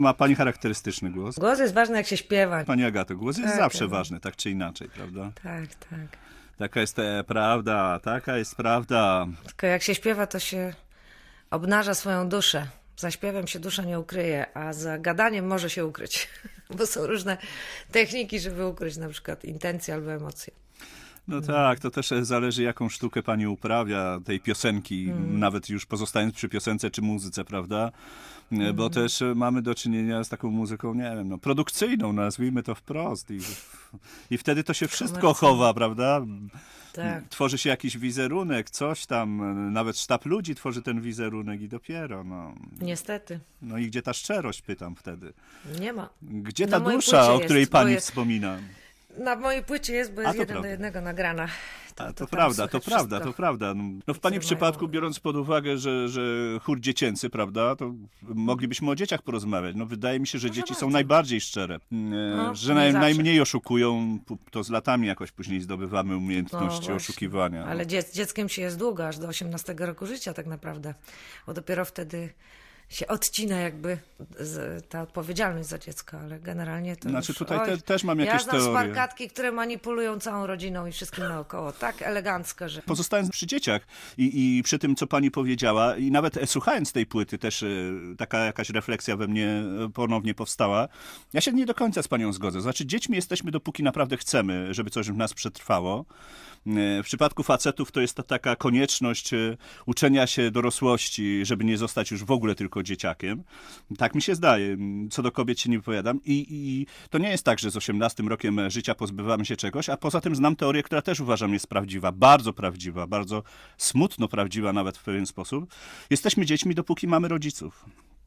Ma pani charakterystyczny głos. Głos jest ważny, jak się śpiewa. Pani Agato, głos jest Tak, zawsze tak. ważny, tak czy inaczej, prawda? Tak, tak. Taka jest prawda, taka jest prawda. Tylko jak się śpiewa, to się obnaża swoją duszę. Za śpiewem się dusza nie ukryje, a za gadaniem może się ukryć. Bo są różne techniki, żeby ukryć na przykład intencje albo emocje. No tak, to też zależy, jaką sztukę pani uprawia tej piosenki, nawet już pozostając przy piosence czy muzyce, prawda? Bo też mamy do czynienia z taką muzyką, nie wiem, no, produkcyjną, nazwijmy to wprost. I wtedy to się wszystko chowa, prawda? Tak. Tworzy się jakiś wizerunek, coś tam, nawet sztab ludzi tworzy ten wizerunek i dopiero, no. Niestety. No i gdzie ta szczerość, pytam wtedy? Nie ma. Gdzie Na ta mojej dusza, płycie o której jest, bo pani jest- wspomina? Na mojej płycie jest, bo jest to 1 do prawda. 1 nagrana. To tam prawda, to słychać prawda, wszystko. to prawda. No w pani mają- przypadku, biorąc pod uwagę, że chór dziecięcy, prawda, to moglibyśmy o dzieciach porozmawiać. No wydaje mi się, że dzieci są bardzo. najbardziej szczere, że nie zawsze. najmniej oszukują, to z latami jakoś później zdobywamy No umiejętności właśnie. oszukiwania. Ale dzieckiem się jest długo, aż do 18 roku życia tak naprawdę. Bo dopiero wtedy się odcina jakby ta odpowiedzialność za dziecko, ale generalnie to Znaczy już, tutaj też mam jakieś ja znam teorie. sparkatki, które manipulują całą rodziną i wszystkim naokoło. Tak elegancko, że... Pozostając przy dzieciach i przy tym, co pani powiedziała, i nawet słuchając tej płyty, też taka jakaś refleksja we mnie ponownie powstała. Ja się nie do końca z panią zgodzę. Znaczy, dziećmi jesteśmy, dopóki naprawdę chcemy, żeby coś w nas przetrwało. W przypadku facetów to jest to taka konieczność uczenia się dorosłości, żeby nie zostać już w ogóle tylko dzieciakiem. Tak mi się zdaje. Co do kobiet się nie wypowiadam. I to nie jest tak, że z 18 rokiem życia pozbywamy się czegoś, a poza tym znam teorię, która też uważam jest prawdziwa, bardzo smutno prawdziwa nawet w pewien sposób. Jesteśmy dziećmi, dopóki mamy rodziców.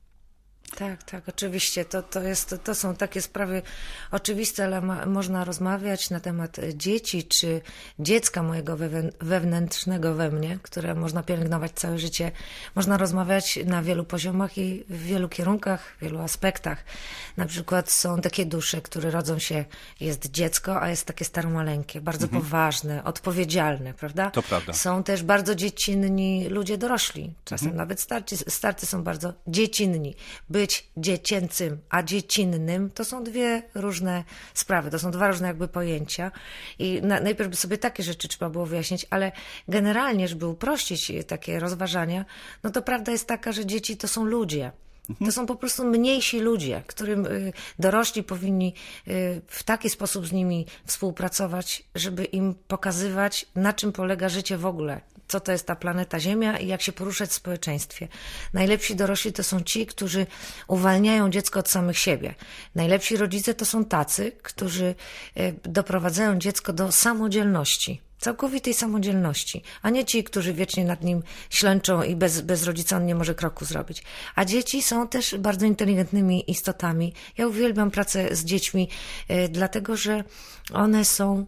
Tak, oczywiście. To są takie sprawy oczywiste, ale można rozmawiać na temat dzieci, czy dziecka mojego wewnętrznego we mnie, które można pielęgnować całe życie. Można rozmawiać na wielu poziomach i w wielu kierunkach, w wielu aspektach. Na przykład są takie dusze, które rodzą się, jest dziecko, a jest takie staromaleńkie, bardzo poważne, odpowiedzialne, prawda? To prawda. Są też bardzo dziecinni ludzie dorośli. Czasem nawet starcy są bardzo dziecinni. Być dziecięcym, a dziecinnym to są dwie różne sprawy, to są dwa różne jakby pojęcia i najpierw by sobie takie rzeczy trzeba było wyjaśnić, ale generalnie, żeby uprościć takie rozważania, no to prawda jest taka, że dzieci to są ludzie. To są po prostu mniejsi ludzie, którym dorośli powinni w taki sposób z nimi współpracować, żeby im pokazywać, na czym polega życie w ogóle, co to jest ta planeta Ziemia i jak się poruszać w społeczeństwie. Najlepsi dorośli to są ci, którzy uwalniają dziecko od samych siebie. Najlepsi rodzice to są tacy, którzy doprowadzają dziecko do samodzielności. Całkowitej samodzielności, a nie ci, którzy wiecznie nad nim ślęczą i bez rodzica on nie może kroku zrobić. A dzieci są też bardzo inteligentnymi istotami. Ja uwielbiam pracę z dziećmi, dlatego że one są,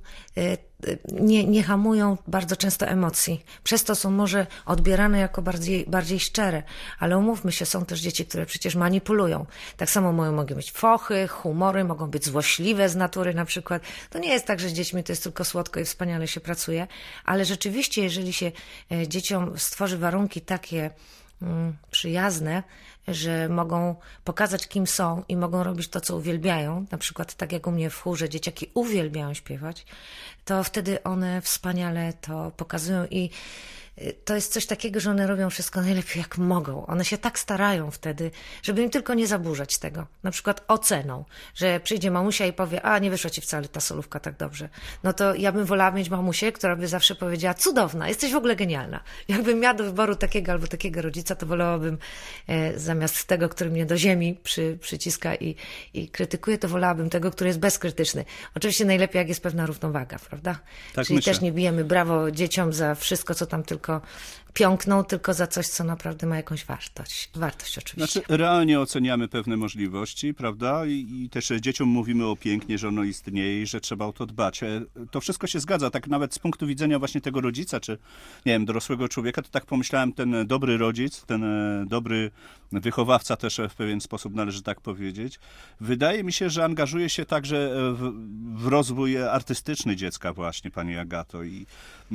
nie hamują bardzo często emocji. Przez to są może odbierane jako bardziej szczere, ale umówmy się, są też dzieci, które przecież manipulują. Tak samo mogą być fochy, humory, mogą być złośliwe z natury na przykład. To nie jest tak, że z dziećmi to jest tylko słodko i wspaniale się pracuje, ale rzeczywiście, jeżeli się dzieciom stworzy warunki takie przyjazne, że mogą pokazać, kim są i mogą robić to, co uwielbiają, na przykład tak jak u mnie w chórze dzieciaki uwielbiają śpiewać, to wtedy one wspaniale to pokazują i to jest coś takiego, że one robią wszystko najlepiej jak mogą. One się tak starają wtedy, żeby im tylko nie zaburzać tego. Na przykład oceną, że przyjdzie mamusia i powie, a nie wyszła ci wcale ta solówka tak dobrze. No to ja bym wolała mieć mamusię, która by zawsze powiedziała, cudowna, jesteś w ogóle genialna. Jakbym miała do wyboru takiego albo takiego rodzica, to wolałabym zamiast tego, który mnie do ziemi przyciska i krytykuje, to wolałabym tego, który jest bezkrytyczny. Oczywiście najlepiej, jak jest pewna równowaga, prawda? Tak Czyli myślę. też nie bijemy brawo dzieciom za wszystko, co tam tylko piąkną, tylko za coś, co naprawdę ma jakąś wartość. Wartość oczywiście. Znaczy, realnie oceniamy pewne możliwości, prawda? I też dzieciom mówimy o pięknie, że ono istnieje i że trzeba o to dbać. To wszystko się zgadza, tak nawet z punktu widzenia właśnie tego rodzica, czy nie wiem, dorosłego człowieka, to tak pomyślałem, ten dobry rodzic, ten dobry wychowawca też w pewien sposób, należy tak powiedzieć. Wydaje mi się, że angażuje się także w rozwój artystyczny dziecka właśnie, pani Agato. I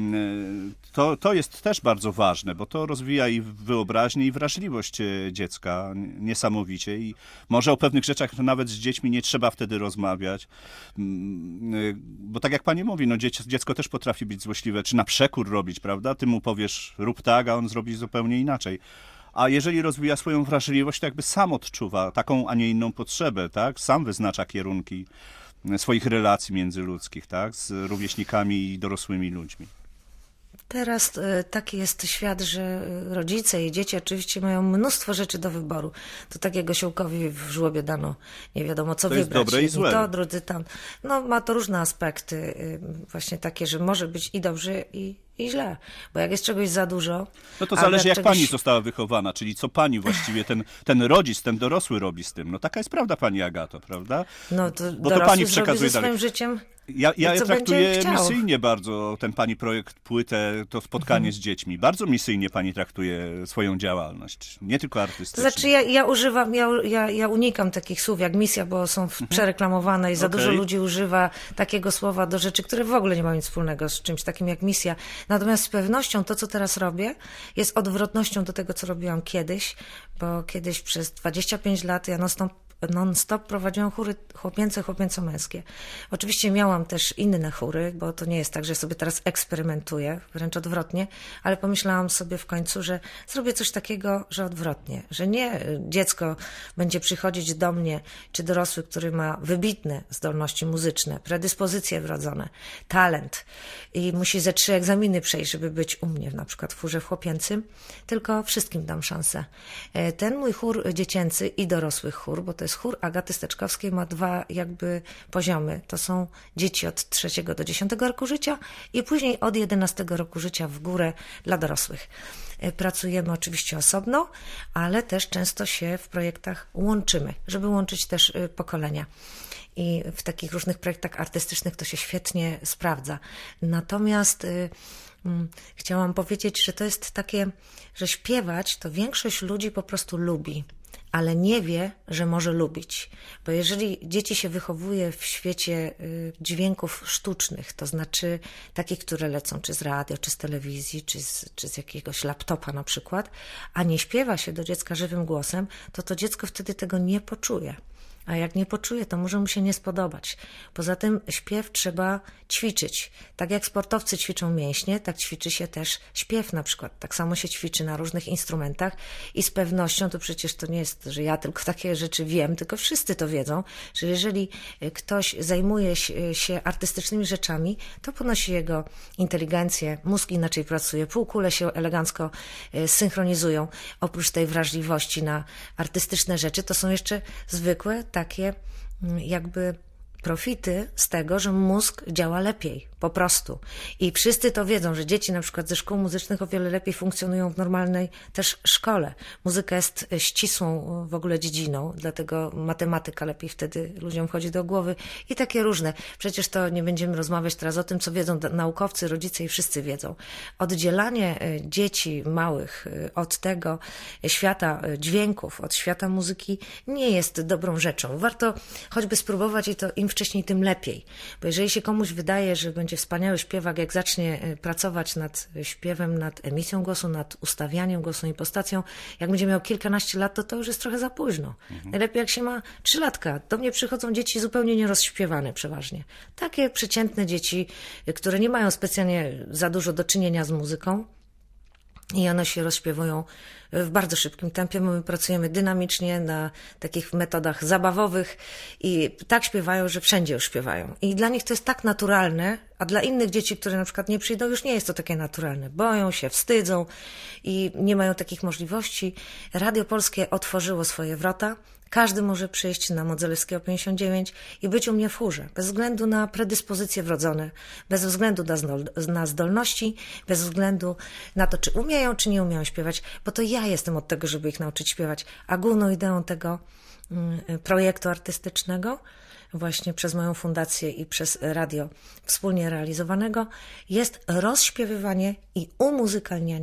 to jest też bardzo ważne, bo to rozwija i wyobraźnię, i wrażliwość dziecka niesamowicie. I może o pewnych rzeczach nawet z dziećmi nie trzeba wtedy rozmawiać. Bo tak jak pani mówi, no dziecko też potrafi być złośliwe, czy na przekór robić, prawda? Ty mu powiesz, rób tak, a on zrobi zupełnie inaczej. A jeżeli rozwija swoją wrażliwość, to jakby sam odczuwa taką, a nie inną potrzebę, tak? Sam wyznacza kierunki swoich relacji międzyludzkich, tak? Z rówieśnikami i dorosłymi ludźmi. Teraz taki jest świat, że rodzice i dzieci oczywiście mają mnóstwo rzeczy do wyboru. To takiego Siołkowi w żłobie dano nie wiadomo co to wybrać. Jest dobre i złe. To, drudzy tam. No ma to różne aspekty, właśnie takie, że może być i dobrze, i źle. Bo jak jest czegoś za dużo... No to zależy, jak pani została wychowana, czyli co pani właściwie, ten rodzic, ten dorosły robi z tym. No taka jest prawda, pani Agato, prawda? No to bo to pani przekazuje ze swoim dalej. życiem... Ja traktuję misyjnie bardzo ten pani projekt, płytę, to spotkanie z dziećmi. Bardzo misyjnie pani traktuje swoją działalność, nie tylko artystyczną. To znaczy ja unikam takich słów jak misja, bo są przereklamowane i za dużo ludzi używa takiego słowa do rzeczy, które w ogóle nie mają nic wspólnego z czymś takim jak misja. Natomiast z pewnością to, co teraz robię, jest odwrotnością do tego, co robiłam kiedyś, bo kiedyś przez 25 lat ja non-stop prowadziłam chóry chłopięco-męskie. Oczywiście miałam też inne chóry, bo to nie jest tak, że sobie teraz eksperymentuję, wręcz odwrotnie, ale pomyślałam sobie w końcu, że zrobię coś takiego, że odwrotnie, że nie dziecko będzie przychodzić do mnie, czy dorosły, który ma wybitne zdolności muzyczne, predyspozycje wrodzone, talent i musi ze 3 egzaminy przejść, żeby być u mnie, na przykład w chórze chłopięcym, tylko wszystkim dam szansę. Ten mój chór dziecięcy i dorosłych chór, bo to jest chór Agaty Steczkowskiej, ma 2 jakby poziomy. To są dzieci od 3 do 10 roku życia i później od 11 roku życia w górę dla dorosłych. Pracujemy oczywiście osobno, ale też często się w projektach łączymy, żeby łączyć też pokolenia. I w takich różnych projektach artystycznych to się świetnie sprawdza. Natomiast chciałam powiedzieć, że to jest takie, że śpiewać to większość ludzi po prostu lubi, ale nie wie, że może lubić. Bo jeżeli dzieci się wychowuje w świecie dźwięków sztucznych, to znaczy takich, które lecą czy z radio, czy z telewizji, czy z jakiegoś laptopa na przykład, a nie śpiewa się do dziecka żywym głosem, to dziecko wtedy tego nie poczuje. A jak nie poczuje, to może mu się nie spodobać. Poza tym śpiew trzeba ćwiczyć. Tak jak sportowcy ćwiczą mięśnie, tak ćwiczy się też śpiew na przykład. Tak samo się ćwiczy na różnych instrumentach i z pewnością, to przecież to nie jest, że ja tylko takie rzeczy wiem, tylko wszyscy to wiedzą, że jeżeli ktoś zajmuje się artystycznymi rzeczami, to podnosi jego inteligencję, mózg inaczej pracuje, półkule się elegancko synchronizują. Oprócz tej wrażliwości na artystyczne rzeczy, to są jeszcze zwykłe takie jakby profity z tego, że mózg działa lepiej, po prostu. I wszyscy to wiedzą, że dzieci na przykład ze szkół muzycznych o wiele lepiej funkcjonują w normalnej też szkole. Muzyka jest ścisłą w ogóle dziedziną, dlatego matematyka lepiej wtedy ludziom wchodzi do głowy i takie różne. Przecież to nie będziemy rozmawiać teraz o tym, co wiedzą naukowcy, rodzice i wszyscy wiedzą. Oddzielanie dzieci małych od tego świata dźwięków, od świata muzyki nie jest dobrą rzeczą. Warto choćby spróbować i to im wcześniej, tym lepiej. Bo jeżeli się komuś wydaje, że będzie wspaniały śpiewak, jak zacznie pracować nad śpiewem, nad emisją głosu, nad ustawianiem głosu, impostacją, jak będzie miał kilkanaście lat, to już jest trochę za późno. Najlepiej jak się ma 3-latka. Do mnie przychodzą dzieci zupełnie nierozśpiewane przeważnie. Takie przeciętne dzieci, które nie mają specjalnie za dużo do czynienia z muzyką, i one się rozśpiewują w bardzo szybkim tempie. My pracujemy dynamicznie na takich metodach zabawowych i tak śpiewają, że wszędzie już śpiewają. I dla nich to jest tak naturalne, a dla innych dzieci, które na przykład nie przyjdą, już nie jest to takie naturalne. Boją się, wstydzą i nie mają takich możliwości. Radio Polskie otworzyło swoje wrota. Każdy może przyjść na Modzelewskiego 59 i być u mnie w chórze, bez względu na predyspozycje wrodzone, bez względu na zdolności, bez względu na to, czy umieją, czy nie umieją śpiewać, bo to ja jestem od tego, żeby ich nauczyć śpiewać. A główną ideą tego projektu artystycznego, właśnie przez moją fundację i przez radio wspólnie realizowanego, jest rozśpiewywanie i umuzykalnianie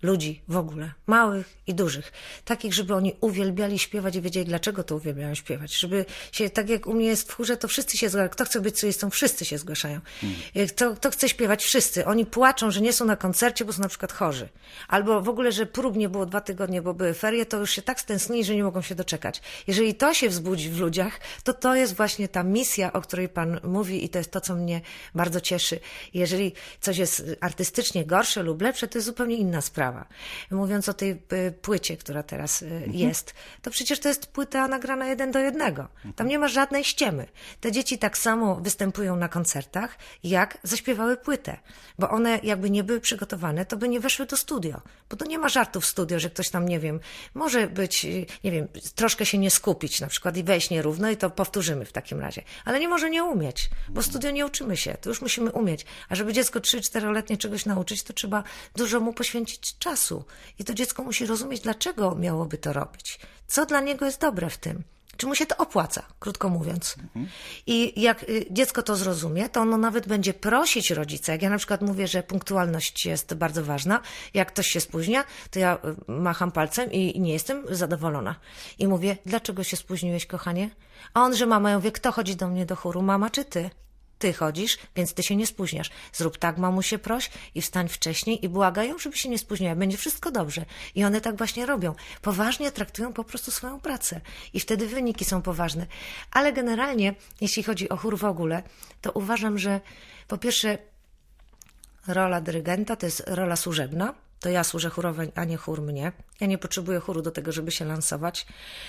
ludzi w ogóle, małych i dużych. Takich, żeby oni uwielbiali śpiewać i wiedzieli, dlaczego to uwielbiają śpiewać. Żeby się, tak jak u mnie jest w chórze, to wszyscy się zgłaszają. Kto chce być solistą, wszyscy się zgłaszają. Kto chce śpiewać, wszyscy. Oni płaczą, że nie są na koncercie, bo są na przykład chorzy. Albo w ogóle, że prób nie było 2 tygodnie, bo były ferie, to już się tak stęsknili, że nie mogą się doczekać. Jeżeli to się wzbudzi w ludziach, to jest właśnie ta misja, o której Pan mówi i to jest to, co mnie bardzo cieszy. Jeżeli coś jest artystycznie gorsze lub lepsze, to jest zupełnie inna sprawa. Mówiąc o tej płycie, która teraz jest, to przecież to jest płyta nagrana 1:1. Tam nie ma żadnej ściemy. Te dzieci tak samo występują na koncertach, jak zaśpiewały płytę. Bo one jakby nie były przygotowane, to by nie weszły do studio. Bo to nie ma żartu w studio, że ktoś tam, nie wiem, może być, nie wiem, troszkę się nie skupić na przykład i wejść nierówno i to powtórzymy w takim razie. Ale nie może nie umieć, bo w studio nie uczymy się, to już musimy umieć. A żeby dziecko 3-4-letnie czegoś nauczyć, to trzeba dużo mu poświęcić czasu. I to dziecko musi rozumieć, dlaczego miałoby to robić. Co dla niego jest dobre w tym. Czy mu się to opłaca, krótko mówiąc. I jak dziecko to zrozumie, to ono nawet będzie prosić rodzica. Jak ja na przykład mówię, że punktualność jest bardzo ważna, jak ktoś się spóźnia, to ja macham palcem i nie jestem zadowolona. I mówię, dlaczego się spóźniłeś, kochanie? A on, że mama, ja mówię, kto chodzi do mnie do chóru, mama czy ty? Ty chodzisz, więc ty się nie spóźniasz. Zrób tak, mamusie, proś i wstań wcześniej i błagaj ją, żeby się nie spóźniała. Będzie wszystko dobrze. I one tak właśnie robią. Poważnie traktują po prostu swoją pracę. I wtedy wyniki są poważne. Ale generalnie, jeśli chodzi o chór w ogóle, to uważam, że po pierwsze rola dyrygenta to jest rola służebna. To ja służę chórowi, a nie chór mnie. Ja nie potrzebuję chóru do tego, żeby się lansować.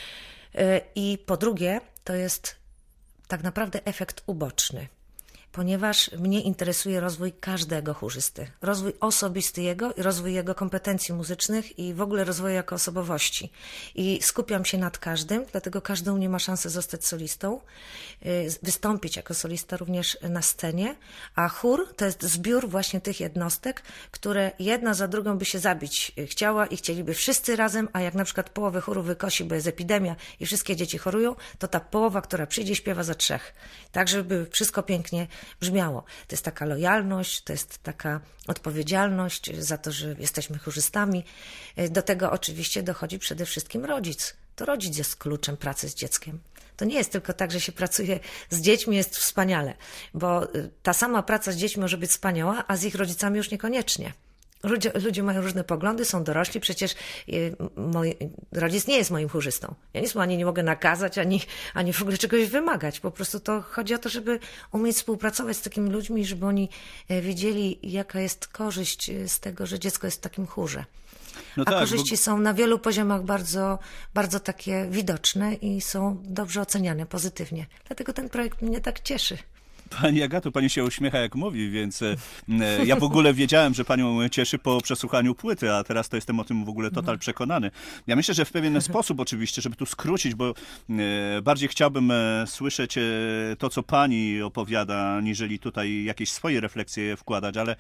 I po drugie, to jest tak naprawdę efekt uboczny. Ponieważ mnie interesuje rozwój każdego chórzysty. Rozwój osobisty jego, rozwój jego kompetencji muzycznych i w ogóle rozwój jako osobowości. I skupiam się nad każdym, dlatego każdy u mnie ma szansę zostać solistą, wystąpić jako solista również na scenie, a chór to jest zbiór właśnie tych jednostek, które jedna za drugą by się zabić chciała i chcieliby wszyscy razem, a jak na przykład połowę chóru wykosi, bo jest epidemia i wszystkie dzieci chorują, to ta połowa, która przyjdzie, śpiewa za 3. Tak, żeby wszystko pięknie brzmiało. To jest taka lojalność, to jest taka odpowiedzialność za to, że jesteśmy chórzystami. Do tego oczywiście dochodzi przede wszystkim rodzic. To rodzic jest kluczem pracy z dzieckiem. To nie jest tylko tak, że się pracuje z dziećmi, jest wspaniale, bo ta sama praca z dziećmi może być wspaniała, a z ich rodzicami już niekoniecznie. Ludzie mają różne poglądy, są dorośli, przecież mój rodzic nie jest moim chórzystą. Ja nic mu ani nie mogę nakazać, ani w ogóle czegoś wymagać. Po prostu to chodzi o to, żeby umieć współpracować z takimi ludźmi, żeby oni wiedzieli, jaka jest korzyść z tego, że dziecko jest w takim chórze. A korzyści są na wielu poziomach bardzo, bardzo takie widoczne i są dobrze oceniane pozytywnie. Dlatego ten projekt mnie tak cieszy. Pani Agato, pani się uśmiecha jak mówi, więc ja w ogóle wiedziałem, że panią cieszy po przesłuchaniu płyty, a teraz to jestem o tym w ogóle total przekonany. Ja myślę, że w pewien sposób oczywiście, żeby tu skrócić, bo bardziej chciałbym słyszeć to, co pani opowiada, niżeli tutaj jakieś swoje refleksje wkładać, ale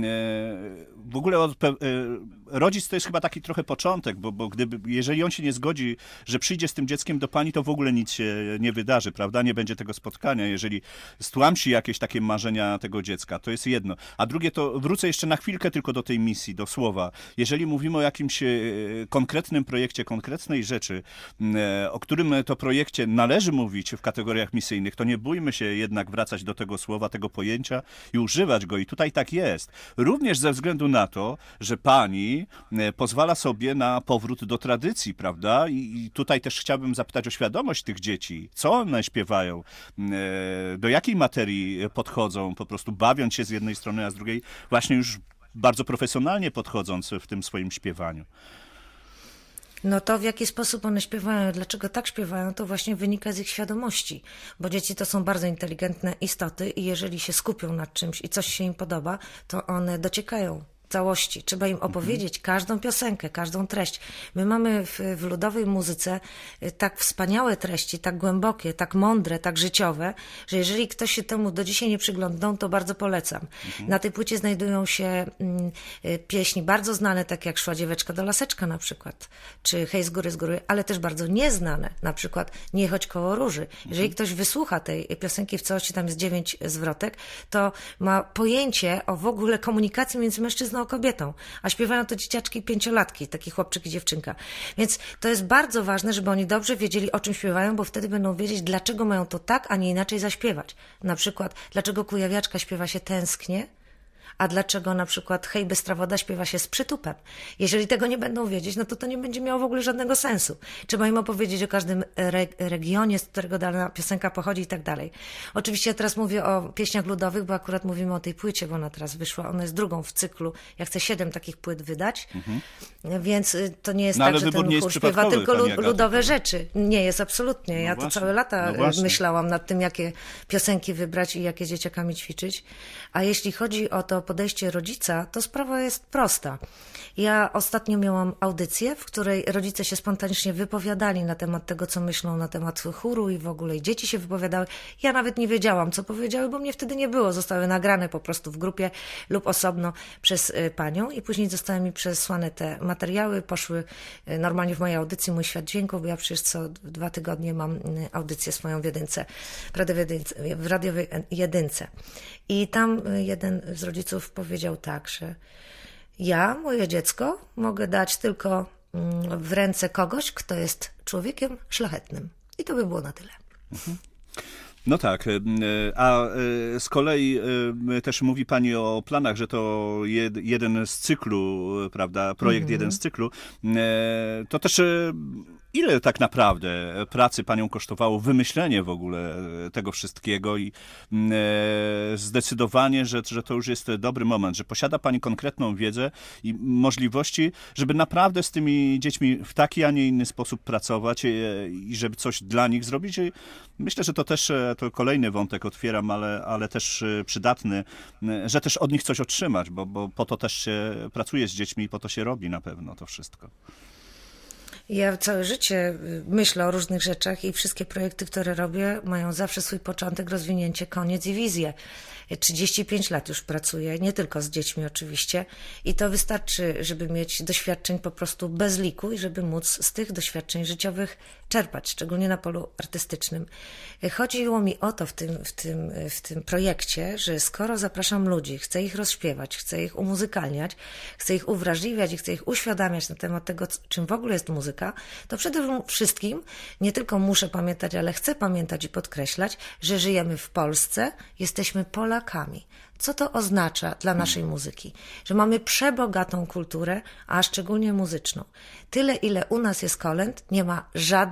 w ogóle rodzic to jest chyba taki trochę początek, bo jeżeli on się nie zgodzi, że przyjdzie z tym dzieckiem do pani, to w ogóle nic się nie wydarzy, prawda? Nie będzie tego spotkania, jeżeli stłamsi jakieś takie marzenia tego dziecka. To jest jedno. A drugie, to wrócę jeszcze na chwilkę tylko do tej misji, do słowa. Jeżeli mówimy o jakimś konkretnym projekcie, konkretnej rzeczy, o którym to projekcie należy mówić w kategoriach misyjnych, to nie bójmy się jednak wracać do tego słowa, tego pojęcia i używać go. I tutaj tak jest. Również ze względu na to, że pani pozwala sobie na powrót do tradycji, prawda? I tutaj też chciałbym zapytać o świadomość tych dzieci. Co one śpiewają? Do jakiej materii podchodzą, po prostu bawiąc się z jednej strony, a z drugiej właśnie już bardzo profesjonalnie podchodząc w tym swoim śpiewaniu. No to w jaki sposób one śpiewają, dlaczego tak śpiewają, to właśnie wynika z ich świadomości, bo dzieci to są bardzo inteligentne istoty i jeżeli się skupią nad czymś i coś się im podoba, to one dociekają całości. Trzeba im opowiedzieć każdą piosenkę, każdą treść. My mamy w ludowej muzyce tak wspaniałe treści, tak głębokie, tak mądre, tak życiowe, że jeżeli ktoś się temu do dzisiaj nie przyglądał, to bardzo polecam. Na tej płycie znajdują się pieśni bardzo znane, takie jak Szła dzieweczka do laseczka na przykład, czy Hej z góry, ale też bardzo nieznane, na przykład Nie chodź koło róży. Jeżeli ktoś wysłucha tej piosenki w całości, tam jest 9 zwrotek, to ma pojęcie o w ogóle komunikacji między mężczyzną młodą kobietą, a śpiewają to dzieciaczki 5-latki, taki chłopczyk i dziewczynka. Więc to jest bardzo ważne, żeby oni dobrze wiedzieli, o czym śpiewają, bo wtedy będą wiedzieć, dlaczego mają to tak, a nie inaczej zaśpiewać. Na przykład, dlaczego Kujawiaczka śpiewa się tęsknie, a dlaczego na przykład Hej bystra woda śpiewa się z przytupem. Jeżeli tego nie będą wiedzieć, no to nie będzie miało w ogóle żadnego sensu. Trzeba im opowiedzieć o każdym regionie, z którego dana piosenka pochodzi i tak dalej. Oczywiście ja teraz mówię o pieśniach ludowych, bo akurat mówimy o tej płycie, bo ona teraz wyszła. Ona jest drugą w cyklu. Ja chcę 7 takich płyt wydać, więc to nie jest tak, że ten chór śpiewa tylko ludowe rzeczy. Nie jest absolutnie. Ja to całe lata myślałam nad tym, jakie piosenki wybrać i jakie z dzieciakami ćwiczyć. A jeśli chodzi o to podejście rodzica, to sprawa jest prosta. Ja ostatnio miałam audycję, w której rodzice się spontanicznie wypowiadali na temat tego, co myślą na temat chóru i w ogóle i dzieci się wypowiadały. Ja nawet nie wiedziałam, co powiedziały, bo mnie wtedy nie było. Zostały nagrane po prostu w grupie lub osobno przez panią i później zostały mi przesłane te materiały, poszły normalnie w mojej audycji Mój Świat Dźwięków, bo ja przecież co 2 tygodnie mam audycję swoją w jedynce, w radiowej jedynce. I tam jeden z rodziców powiedział tak, że ja, moje dziecko, mogę dać tylko w ręce kogoś, kto jest człowiekiem szlachetnym. I to by było na tyle. No tak, a z kolei też mówi pani o planach, że to jeden z cyklu, prawda, projekt jeden z cyklu. To też ile tak naprawdę pracy panią kosztowało wymyślenie w ogóle tego wszystkiego i zdecydowanie, że to już jest dobry moment, że posiada pani konkretną wiedzę i możliwości, żeby naprawdę z tymi dziećmi w taki, a nie inny sposób pracować i żeby coś dla nich zrobić. I myślę, że to też to kolejny wątek otwieram, ale też przydatny, że też od nich coś otrzymać, bo po to też się pracuje z dziećmi i po to się robi na pewno to wszystko. Ja całe życie myślę o różnych rzeczach i wszystkie projekty, które robię, mają zawsze swój początek, rozwinięcie, koniec i wizję. 35 lat już pracuję, nie tylko z dziećmi oczywiście i to wystarczy, żeby mieć doświadczeń po prostu bez liku i żeby móc z tych doświadczeń życiowych czerpać, szczególnie na polu artystycznym. Chodziło mi o to w tym projekcie, że skoro zapraszam ludzi, chcę ich rozśpiewać, chcę ich umuzykalniać, chcę ich uwrażliwiać i chcę ich uświadamiać na temat tego, czym w ogóle jest muzyka, to przede wszystkim nie tylko muszę pamiętać, ale chcę pamiętać i podkreślać, że żyjemy w Polsce, jesteśmy Polakami. Co to oznacza dla naszej muzyki? Że mamy przebogatą kulturę, a szczególnie muzyczną. Tyle, ile u nas jest kolęd, nie ma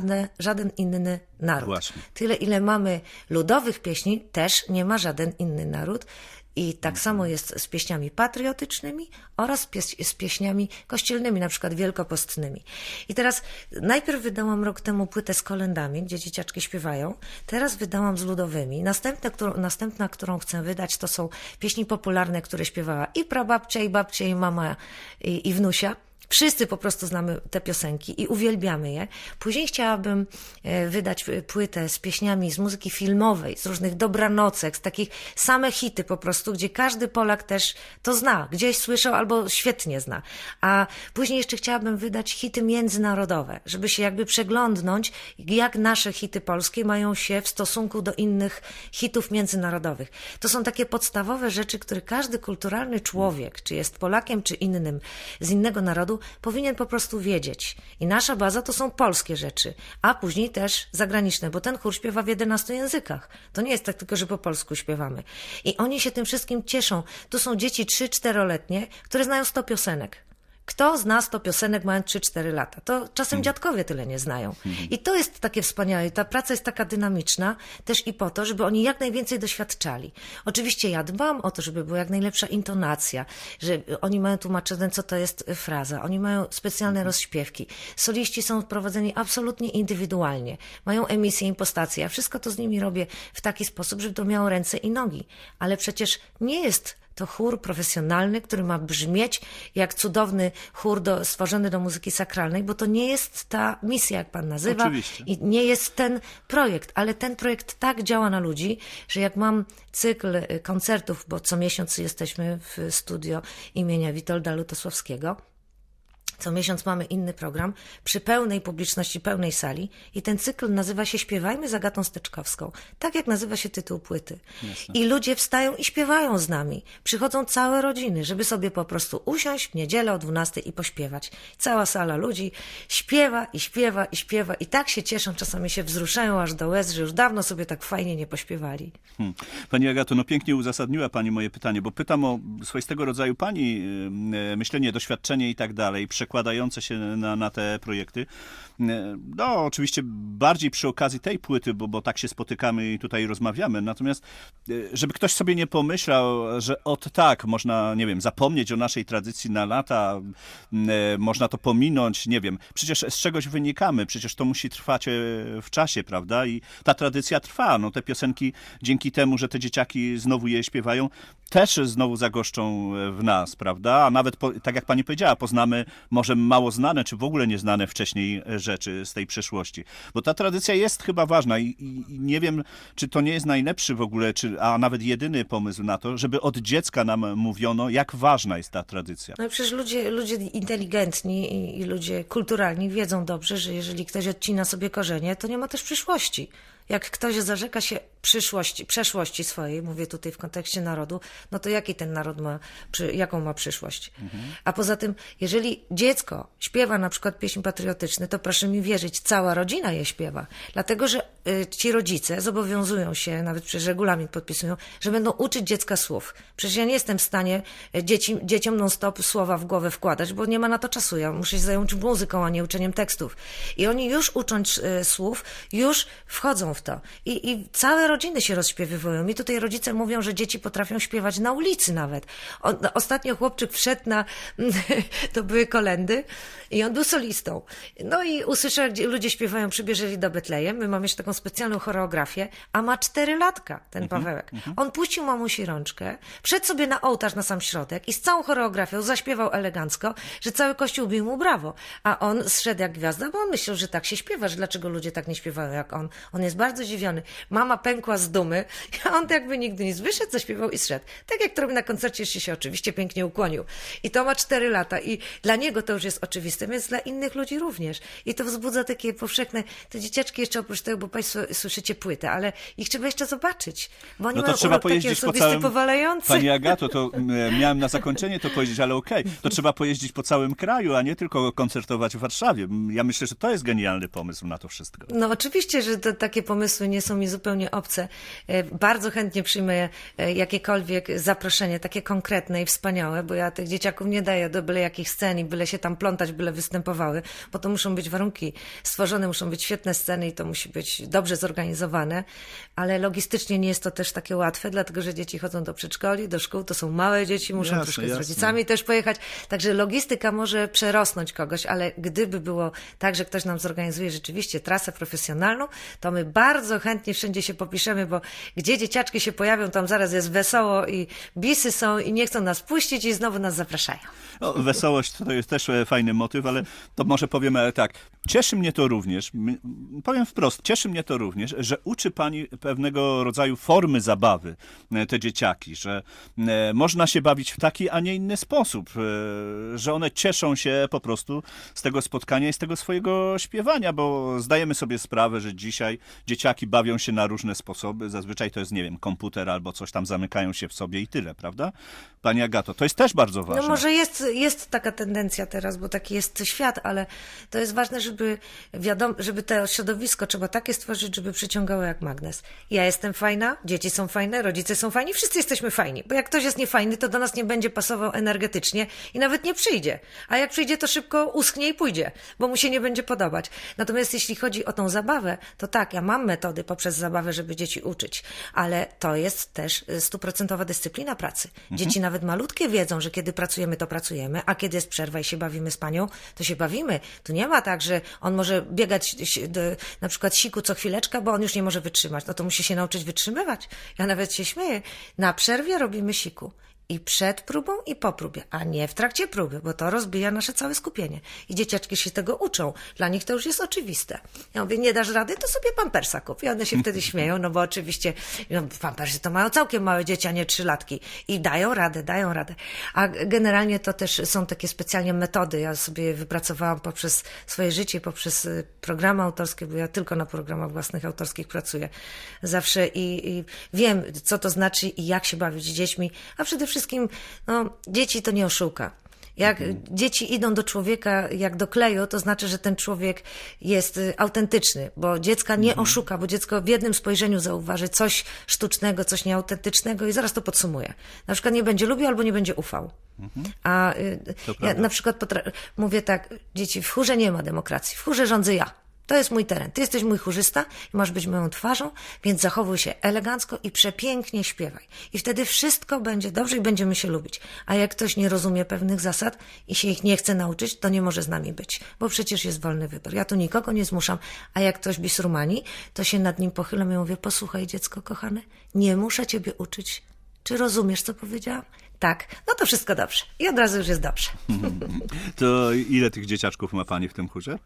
żaden inny naród. Właśnie. Tyle, ile mamy ludowych pieśni, też nie ma żaden inny naród. I tak samo jest z pieśniami patriotycznymi oraz z pieśniami kościelnymi, na przykład wielkopostnymi. I teraz najpierw wydałam rok temu płytę z kolędami, gdzie dzieciaczki śpiewają. Teraz wydałam z ludowymi. Następna, którą chcę wydać, to są pieśni popularne, które śpiewała i prababcia, i babcia, i mama, i wnusia. Wszyscy po prostu znamy te piosenki i uwielbiamy je. Później chciałabym wydać płytę z pieśniami z muzyki filmowej, z różnych dobranocek, z takich same hity po prostu, gdzie każdy Polak też to zna, gdzieś słyszał albo świetnie zna. A później jeszcze chciałabym wydać hity międzynarodowe, żeby się jakby przeglądnąć, jak nasze hity polskie mają się w stosunku do innych hitów międzynarodowych. To są takie podstawowe rzeczy, które każdy kulturalny człowiek, czy jest Polakiem, czy innym, z innego narodu, powinien po prostu wiedzieć. I nasza baza to są polskie rzeczy, a później też zagraniczne, bo ten chór śpiewa w 11 językach. To nie jest tak tylko, że po polsku śpiewamy. I oni się tym wszystkim cieszą. Tu są dzieci 3-4-letnie, które znają 100 piosenek. Kto zna 100 piosenek mając 3-4 lata? To czasem dziadkowie tyle nie znają. I to jest takie wspaniałe. Ta praca jest taka dynamiczna też i po to, żeby oni jak najwięcej doświadczali. Oczywiście ja dbam o to, żeby była jak najlepsza intonacja, że oni mają tłumaczone, co to jest fraza. Oni mają specjalne rozśpiewki. Soliści są prowadzeni absolutnie indywidualnie. Mają emisję, impostację. Ja wszystko to z nimi robię w taki sposób, żeby to miało ręce i nogi. Ale przecież nie jest to chór profesjonalny, który ma brzmieć jak cudowny chór stworzony do muzyki sakralnej, bo to nie jest ta misja, jak pan nazywa. Oczywiście. I nie jest ten projekt, ale ten projekt tak działa na ludzi, że jak mam cykl koncertów, bo co miesiąc jesteśmy w studio imienia Witolda Lutosławskiego, Co miesiąc mamy inny program przy pełnej publiczności, pełnej sali i ten cykl nazywa się Śpiewajmy z Agatą Steczkowską. Tak jak nazywa się tytuł płyty. Jasne. I ludzie wstają i śpiewają z nami. Przychodzą całe rodziny, żeby sobie po prostu usiąść w niedzielę o 12 i pośpiewać. Cała sala ludzi śpiewa i śpiewa i śpiewa i tak się cieszą, czasami się wzruszają aż do łez, że już dawno sobie tak fajnie nie pośpiewali. Pani Agato, no pięknie uzasadniła Pani moje pytanie, bo pytam o swoistego rodzaju Pani myślenie, doświadczenie i tak dalej, przekładające się na te projekty. No, oczywiście bardziej przy okazji tej płyty, bo tak się spotykamy i tutaj rozmawiamy. Natomiast, żeby ktoś sobie nie pomyślał, że tak, można, nie wiem, zapomnieć o naszej tradycji na lata, można to pominąć, nie wiem. Przecież z czegoś wynikamy, przecież to musi trwać w czasie, prawda? I ta tradycja trwa. No, te piosenki dzięki temu, że te dzieciaki znowu je śpiewają, też znowu zagoszczą w nas, prawda? A nawet, tak jak Pani powiedziała, poznamy może mało znane, czy w ogóle nieznane wcześniej rzeczy z tej przeszłości. Bo ta tradycja jest chyba ważna i nie wiem, czy to nie jest najlepszy w ogóle, a nawet jedyny pomysł na to, żeby od dziecka nam mówiono, jak ważna jest ta tradycja. No i przecież ludzie inteligentni i ludzie kulturalni wiedzą dobrze, że jeżeli ktoś odcina sobie korzenie, to nie ma też przyszłości. Jak ktoś zarzeka się przeszłości swojej, mówię tutaj w kontekście narodu, no to jaki ten naród ma, jaką ma przyszłość? A poza tym, jeżeli dziecko śpiewa na przykład pieśń patriotyczne, to proszę mi wierzyć, cała rodzina je śpiewa. Dlatego, że ci rodzice zobowiązują się, nawet przez regulamin podpisują, że będą uczyć dziecka słów. Przecież ja nie jestem w stanie dzieciom non-stop słowa w głowę wkładać, bo nie ma na to czasu. Ja muszę się zająć muzyką, a nie uczeniem tekstów. I oni już ucząc słów, już wchodzą w to. I całe rodziny się rozśpiewywują. Mi tutaj rodzice mówią, że dzieci potrafią śpiewać na ulicy nawet. Ostatnio chłopczyk wszedł to były kolędy i on był solistą. No i usłyszał, jak ludzie śpiewają Przybierzeli do Betlejem. My mamy jeszcze taką specjalną choreografię, a ma 4 latka, ten Pawełek. On puścił mamusi rączkę, wszedł sobie na ołtarz na sam środek i z całą choreografią zaśpiewał elegancko, że cały kościół bił mu brawo. A on zszedł jak gwiazda, bo on myślał, że tak się śpiewa, że dlaczego ludzie tak nie śpiewają jak on. On jest bardzo zdziwiony. Mama pękła z dumy, a on jakby nigdy nie wyszedł, zaśpiewał i zszedł. Tak jak to robi na koncercie, jeszcze się oczywiście pięknie ukłonił. I to ma 4 lata i dla niego to już jest oczywiste, więc dla innych ludzi również. I to wzbudza takie powszechne, te dzieciaczki jeszcze oprócz tego, bo Państwo słyszycie płytę, ale ich trzeba jeszcze zobaczyć, bo oni mają urok taki osobisty, powalający. Pani Agato, to miałem na zakończenie to powiedzieć, ale okej, to trzeba pojeździć po całym kraju, a nie tylko koncertować w Warszawie. Ja myślę, że to jest genialny pomysł na to wszystko. No oczywiście, że takie pomysły nie są mi zupełnie obce. Bardzo chętnie przyjmę jakiekolwiek zaproszenie, takie konkretne i wspaniałe, bo ja tych dzieciaków nie daję do byle jakich scen i byle się tam plątać, byle występowały, bo to muszą być warunki stworzone, muszą być świetne sceny i to musi być dobrze zorganizowane, ale logistycznie nie jest to też takie łatwe, dlatego że dzieci chodzą do przedszkoli, do szkół, to są małe dzieci, muszą troszkę z rodzicami też pojechać, także logistyka może przerosnąć kogoś, ale gdyby było tak, że ktoś nam zorganizuje rzeczywiście trasę profesjonalną, to my bardzo chętnie wszędzie się popiszemy, bo gdzie dzieciaczki się pojawią, tam zaraz jest wesoło i bisy są i nie chcą nas puścić i znowu nas zapraszają. No, wesołość to jest też fajny motyw, ale to może powiemy tak. Cieszy mnie to również, powiem wprost, cieszy mnie to również, że uczy Pani pewnego rodzaju formy zabawy te dzieciaki, że można się bawić w taki, a nie inny sposób, że one cieszą się po prostu z tego spotkania i z tego swojego śpiewania, bo zdajemy sobie sprawę, że dzisiaj dzieciaki bawią się na różne sposoby, zazwyczaj to jest, nie wiem, komputer albo coś tam, zamykają się w sobie i tyle, prawda? Pani Agato, to jest też bardzo ważne. No może jest taka tendencja teraz, bo taki jest świat, ale to jest ważne, żeby to środowisko trzeba takie stworzyć, żeby przyciągało jak magnes. Ja jestem fajna, dzieci są fajne, rodzice są fajni, wszyscy jesteśmy fajni, bo jak ktoś jest niefajny, to do nas nie będzie pasował energetycznie i nawet nie przyjdzie. A jak przyjdzie, to szybko uschnie i pójdzie, bo mu się nie będzie podobać. Natomiast jeśli chodzi o tą zabawę, to tak, ja mam metody poprzez zabawę, żeby dzieci uczyć, ale to jest też 100% dyscyplina pracy. Dzieci nawet malutkie wiedzą, że kiedy pracujemy, to pracujemy, a kiedy jest przerwa i się bawimy z panią, to się bawimy. Tu nie ma tak, że on może biegać na przykład siku co chwileczkę, bo on już nie może wytrzymać. No to musi się nauczyć wytrzymywać. Ja nawet się śmieję. Na przerwie robimy siku. I przed próbą, i po próbie, a nie w trakcie próby, bo to rozbija nasze całe skupienie. I dzieciaczki się tego uczą. Dla nich to już jest oczywiste. Ja mówię, nie dasz rady, to sobie pampersa kup. I one się wtedy śmieją, no bo oczywiście pampersy to mają całkiem małe dzieci, a nie 3-latki. I dają radę. A generalnie to też są takie specjalnie metody. Ja sobie wypracowałam poprzez swoje życie, poprzez programy autorskie, bo ja tylko na programach własnych autorskich pracuję zawsze i wiem, co to znaczy i jak się bawić z dziećmi, a przede wszystkim dzieci to nie oszuka. Jak dzieci idą do człowieka jak do kleju, to znaczy, że ten człowiek jest autentyczny, bo dziecka nie oszuka, bo dziecko w jednym spojrzeniu zauważy coś sztucznego, coś nieautentycznego i zaraz to podsumuje. Na przykład nie będzie lubił albo nie będzie ufał. A ja na przykład mówię tak, dzieci, w chórze nie ma demokracji, w chórze rządzę ja. To jest mój teren. Ty jesteś mój chórzysta i masz być moją twarzą, więc zachowuj się elegancko i przepięknie śpiewaj. I wtedy wszystko będzie dobrze i będziemy się lubić. A jak ktoś nie rozumie pewnych zasad i się ich nie chce nauczyć, to nie może z nami być, bo przecież jest wolny wybór. Ja tu nikogo nie zmuszam, a jak ktoś bisrumani, to się nad nim pochylam i mówię, posłuchaj dziecko kochane, nie muszę ciebie uczyć. Czy rozumiesz, co powiedziałam? Tak, no to wszystko dobrze. I od razu już jest dobrze. To ile tych dzieciaczków ma pani w tym chórze?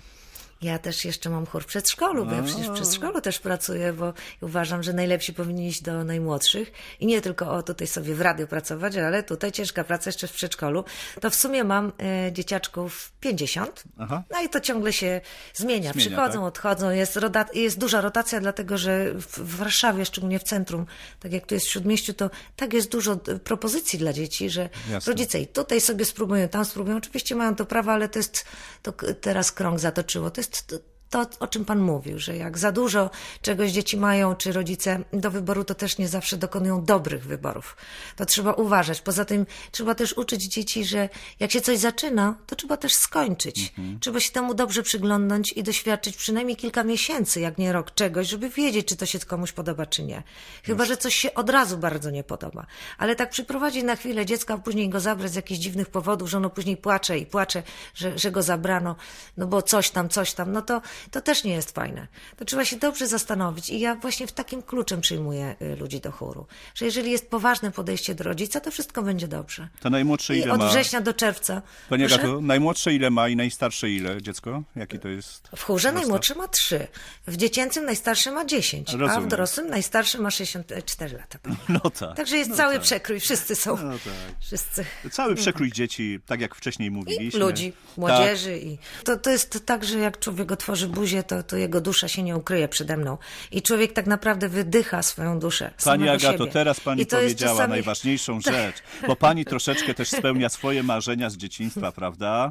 Ja też jeszcze mam chór w przedszkolu, bo ja przecież w przedszkolu też pracuję, bo uważam, że najlepsi powinni iść do najmłodszych i nie tylko tutaj sobie w radiu pracować, ale tutaj ciężka praca jeszcze w przedszkolu. To w sumie mam dzieciaczków 50, no i to ciągle się zmienia. Przychodzą, tak? Odchodzą, jest duża rotacja, dlatego że w Warszawie, szczególnie w centrum, tak jak tu jest w Śródmieściu, to tak jest dużo propozycji dla dzieci, że rodzice i tutaj sobie spróbują, tam spróbują. Oczywiście mają to prawo, ale to teraz krąg zatoczyło. To jest to, o czym pan mówił, że jak za dużo czegoś dzieci mają, czy rodzice do wyboru, to też nie zawsze dokonują dobrych wyborów. To trzeba uważać. Poza tym trzeba też uczyć dzieci, że jak się coś zaczyna, to trzeba też skończyć. Trzeba się temu dobrze przyglądnąć i doświadczyć przynajmniej kilka miesięcy, jak nie rok, czegoś, żeby wiedzieć, czy to się komuś podoba, czy nie. Chyba że coś się od razu bardzo nie podoba. Ale tak przyprowadzić na chwilę dziecka, a później go zabrać z jakichś dziwnych powodów, że ono później płacze, że go zabrano, no bo coś tam, no to też nie jest fajne. To trzeba się dobrze zastanowić i ja właśnie w takim kluczem przyjmuję ludzi do chóru, że jeżeli jest poważne podejście do rodzica, to wszystko będzie dobrze. To najmłodsze ile ma? I od września do czerwca. Pani Agato, najmłodsze ile ma i najstarsze ile dziecko? Jaki to jest? W chórze najmłodszy ma 3, w dziecięcym najstarszy ma 10, Rozumiem. A w dorosłym najstarszy ma 64 lata. No tak. Także jest cały przekrój, wszyscy są. No tak. Wszyscy. Cały przekrój dzieci, tak jak wcześniej mówiliśmy. I ludzi, młodzieży. Tak. To jest tak, że jak człowiek otworzy buzię, to jego dusza się nie ukryje przede mną. I człowiek tak naprawdę wydycha swoją duszę. Pani Agato, siebie. teraz pani powiedziała czasami najważniejszą rzecz, bo pani troszeczkę też spełnia swoje marzenia z dzieciństwa, prawda?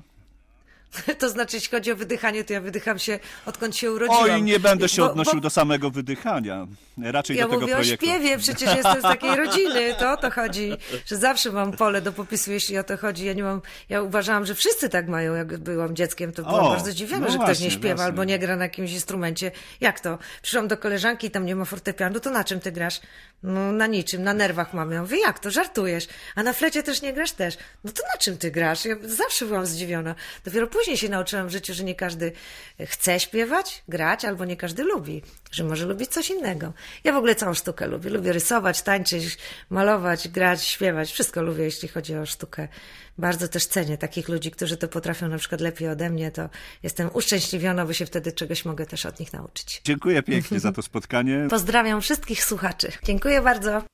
To znaczy, jeśli chodzi o wydychanie, to ja wydycham się, odkąd się urodziłam. Oj, nie będę się odnosił do samego wydychania. Raczej ja do tego projektu. Ja mówię o śpiewie, przecież jestem z takiej rodziny. To o to chodzi, że zawsze mam pole do popisu, jeśli o to chodzi. Ja uważałam, że wszyscy tak mają, jak byłam dzieckiem. To byłam bardzo zdziwiona, że ktoś nie śpiewa albo nie gra na jakimś instrumencie. Jak to? Przyszłam do koleżanki i tam nie ma fortepianu, to na czym ty grasz? No na niczym, na nerwach mam. Ja mówię, jak to? Żartujesz? A na flecie też nie grasz też? No to na czym ty grasz? Ja zawsze byłam zdziwiona. Dopiero później się nauczyłam w życiu, że nie każdy chce śpiewać, grać, albo nie każdy lubi, że może lubić coś innego. Ja w ogóle całą sztukę lubię. Lubię rysować, tańczyć, malować, grać, śpiewać. Wszystko lubię, jeśli chodzi o sztukę. Bardzo też cenię takich ludzi, którzy to potrafią na przykład lepiej ode mnie. To jestem uszczęśliwiona, bo się wtedy czegoś mogę też od nich nauczyć. Dziękuję pięknie za to spotkanie. Pozdrawiam wszystkich słuchaczy. Dziękuję bardzo.